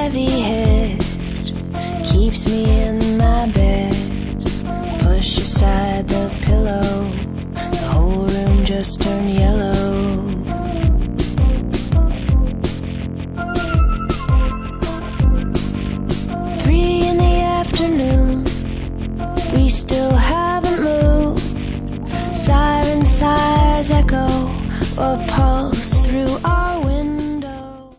heavy head keeps me in my bed. Push aside the pillow, the whole room just turned yellow. 3 in the afternoon, we still haven't moved. Siren sighs echo or pulse through our